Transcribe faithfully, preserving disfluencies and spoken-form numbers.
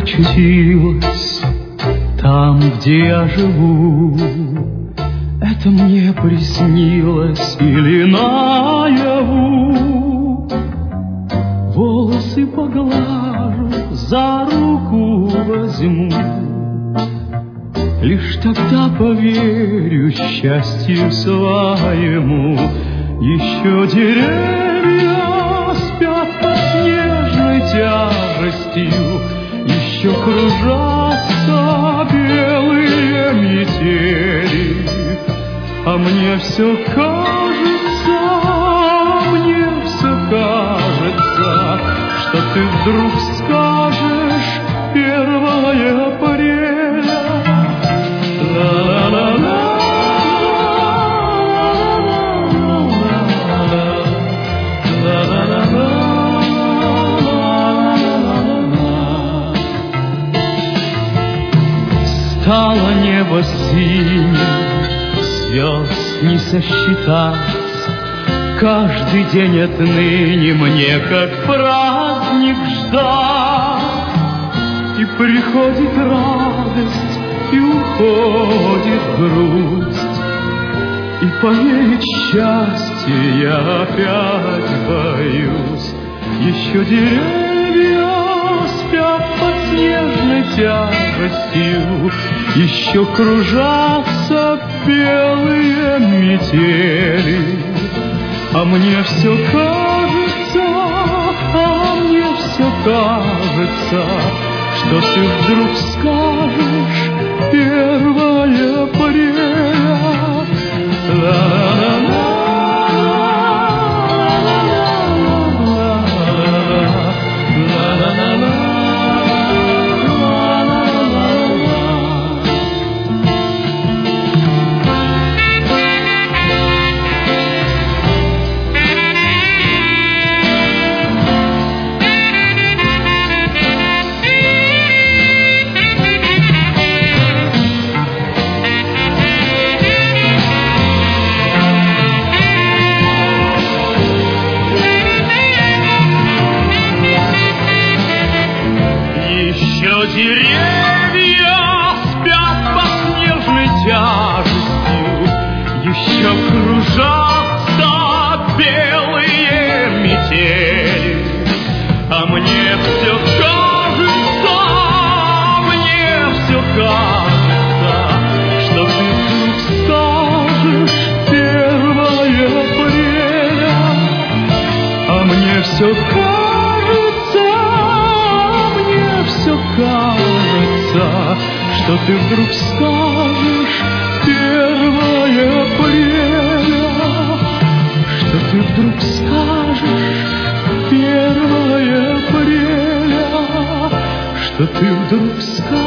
очутилась там, где я живу. Это мне приснилось или наяву. Волосы поглажу, за руку возьму. Лишь тогда поверю счастью своему. Еще деревья спят под снежной тяжестью, еще кружатся белые метели. А мне все кажется, мне все кажется, что ты вдруг скажешь первое апреля. Ла-ла-ла-ла. Стало небо синим, звезд не сосчитать. Каждый день отныне мне как праздник ждать. И приходит радость, и уходит грусть. И поверить в счастье я опять боюсь. Еще деревья спят под снежной тяжестью, еще кружатся белые метели. А мне все кажется, а мне все кажется, что ты вдруг скажешь первое апреля. Ла-ла-ла. Деревья спят под снежной тяжестью, еще кружатся белые метели. А мне все кажется, мне все кажется, что ты вдруг скажешь первое апреля. А мне все кажется, все кажется, что ты вдруг скажешь первое апреля. Что ты вдруг скажешь первое апреля. Что ты вдруг скажешь